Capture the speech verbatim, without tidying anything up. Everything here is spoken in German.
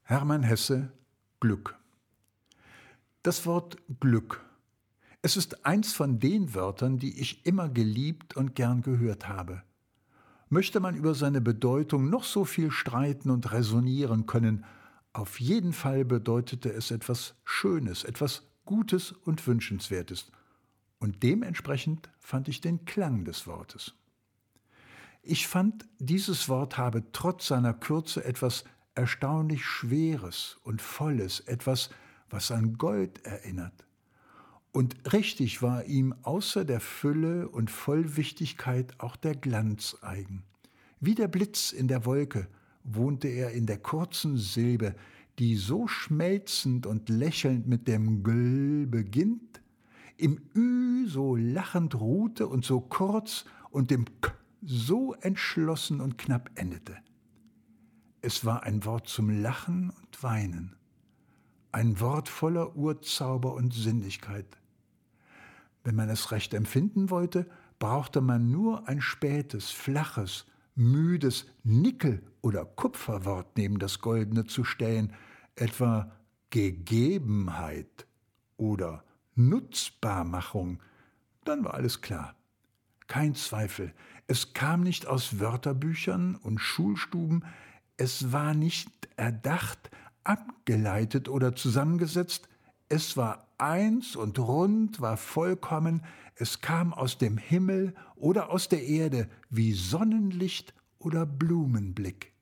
Hermann Hesse: Glück. Das Wort Glück. Es ist eins von den Wörtern, die ich immer geliebt und gern gehört habe. Möchte man über seine Bedeutung noch so viel streiten und räsonieren können, auf jeden Fall bedeutete es etwas Schönes, etwas Gutes und Wünschenswertes. Und dementsprechend fand ich den Klang des Wortes. Ich fand, dieses Wort habe trotz seiner Kürze etwas erstaunlich Schweres und Volles, etwas, was an Gold erinnert. Und richtig war ihm außer der Fülle und Vollwichtigkeit auch der Glanz eigen. Wie der Blitz in der Wolke wohnte er in der kurzen Silbe, die so schmelzend und lächelnd mit dem Gl beginnt, im Ü so lachend ruhte und so kurz und dem K so entschlossen und knapp endete. Es war ein Wort zum Lachen und Weinen, ein Wort voller Urzauber und Sinnlichkeit. Wenn man es recht empfinden wollte, brauchte man nur ein spätes, flaches, müdes Nickel- oder Kupferwort neben das Goldene zu stellen, etwa Gegebenheit oder Nutzbarmachung, dann war alles klar. Kein Zweifel, es kam nicht aus Wörterbüchern und Schulstuben, es war nicht erdacht, abgeleitet oder zusammengesetzt, es war eins und rund, war vollkommen, es kam aus dem Himmel oder aus der Erde wie Sonnenlicht oder Blumenblick.